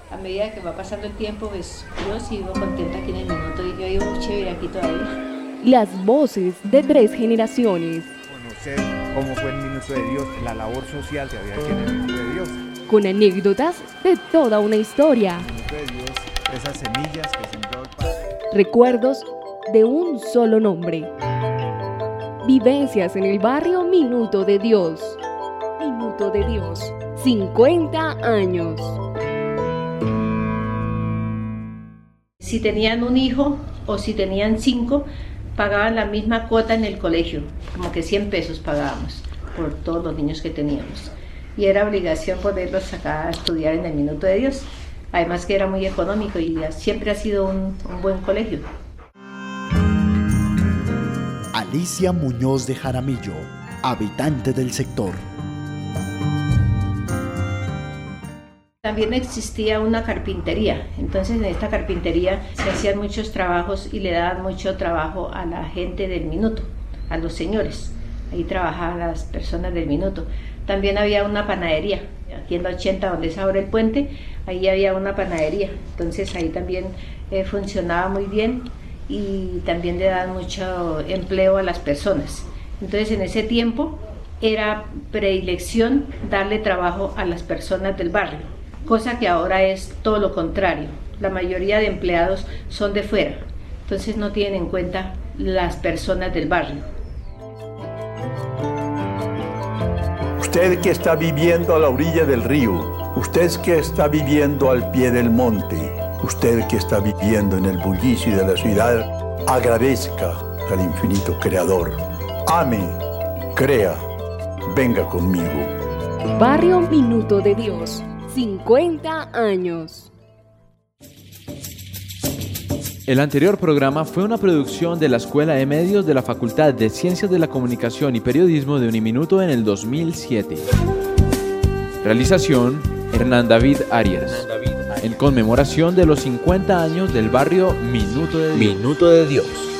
a medida que va pasando el tiempo, pues yo sigo contenta aquí en el Minuto y yo vivo muy chévere aquí todavía. Las voces de 3 generaciones. Conocer cómo fue el Minuto de Dios, la labor social que había aquí en el Minuto de Dios. Con anécdotas de toda una historia. El Minuto de Dios, esas semillas que sembró el Padre. Recuerdos de un solo nombre. Vivencias en el barrio Minuto de Dios. Minuto de Dios, 50 años. Si tenían un hijo o si tenían 5, pagaban la misma cuota en el colegio, como que 100 pesos pagábamos por todos los niños que teníamos. Y era obligación poderlos sacar a estudiar en el Minuto de Dios. Además que era muy económico y siempre ha sido un buen colegio. Alicia Muñoz de Jaramillo, habitante del sector. También existía una carpintería, entonces en esta carpintería se hacían muchos trabajos y le daban mucho trabajo a la gente del Minuto, a los señores. Ahí trabajaban las personas del Minuto. También había una panadería, aquí en la 80 donde es ahora el puente, ahí había una panadería, entonces ahí también funcionaba muy bien y también le daban mucho empleo a las personas. Entonces en ese tiempo era predilección darle trabajo a las personas del barrio, cosa que ahora es todo lo contrario. La mayoría de empleados son de fuera, entonces no tienen en cuenta las personas del barrio. Usted que está viviendo a la orilla del río, usted que está viviendo al pie del monte, usted que está viviendo en el bullicio de la ciudad, agradezca al infinito Creador. Ame, crea, venga conmigo. Barrio Minuto de Dios, 50 años. El anterior programa fue una producción de la Escuela de Medios de la Facultad de Ciencias de la Comunicación y Periodismo de Uniminuto en el 2007. Realización: Hernán David Arias. En conmemoración de los 50 años del barrio Minuto de Dios. Minuto de Dios.